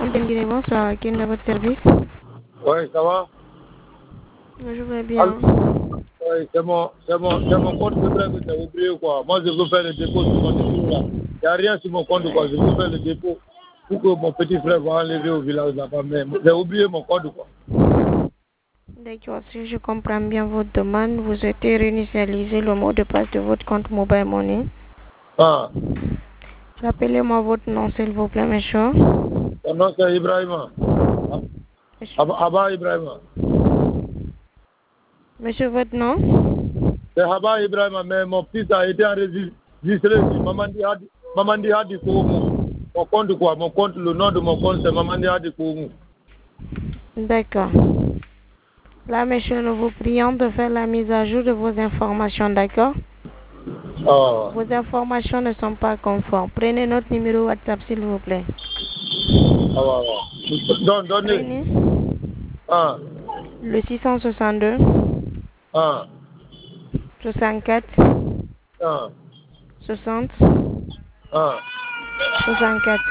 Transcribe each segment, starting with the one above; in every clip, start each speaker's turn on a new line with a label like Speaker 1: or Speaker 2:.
Speaker 1: Samuel Benguiné, bonsoir. Qui est à votre service?
Speaker 2: Oui, ça va?
Speaker 1: Je vais bien.
Speaker 2: Oui, c'est mon compte secret que tu as oublié, quoi. Moi, je veux faire le dépôt sur mon numéro, là. Il n'y a rien sur mon compte, quoi. Je veux faire le dépôt pour que mon petit frère va enlever au village là-bas. Mais j'ai oublié mon compte, quoi.
Speaker 1: D'accord, si je comprends bien votre demande, vous souhaitez réinitialiser le mot de passe de votre compte Mobile Money.
Speaker 2: Ah.
Speaker 1: Rappelez-moi votre nom, s'il vous plaît, monsieur.
Speaker 2: Mon nom, c'est Ibrahima. Abba Ibrahima.
Speaker 1: Monsieur, votre nom?
Speaker 2: C'est Abba Ibrahima, mais mon fils a été enregistré ici. Mamandi Hadi Koumu. Mon compte, quoi. Mon compte, le nom de mon compte, c'est Mamandi Hadi Koumu.
Speaker 1: D'accord. Là, monsieur, nous vous prions de faire la mise à jour de vos informations, d'accord?
Speaker 2: Ah.
Speaker 1: Vos informations ne sont pas conformes. Prenez notre numéro WhatsApp, s'il vous plaît.
Speaker 2: Ah, donnez.
Speaker 1: Prenez
Speaker 2: Ah.
Speaker 1: le 662
Speaker 2: Ah.
Speaker 1: 64
Speaker 2: Ah.
Speaker 1: 60
Speaker 2: Ah.
Speaker 1: 64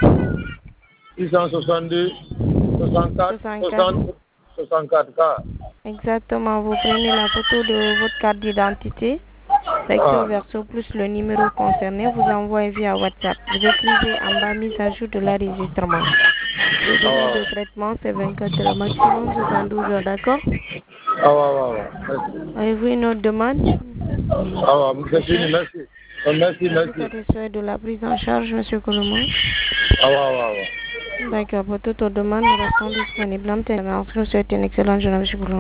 Speaker 2: 662 64 60 64 cas.
Speaker 1: Exactement, vous prenez la photo de votre carte d'identité, recto verso plus le numéro concerné, vous envoyez via WhatsApp. Vous écrivez en bas mise à jour de l'enregistrement. Le délai de traitement c'est 24 heures, maximum 72 heures, d'accord? Avez-vous une autre demande?
Speaker 2: Merci.
Speaker 1: Êtes-vous satisfait de la prise en charge, monsieur Colombo? D'accord, pour toute autre demande, nous restons disponibles. Je vous souhaite une excellente journée, monsieur Colombo.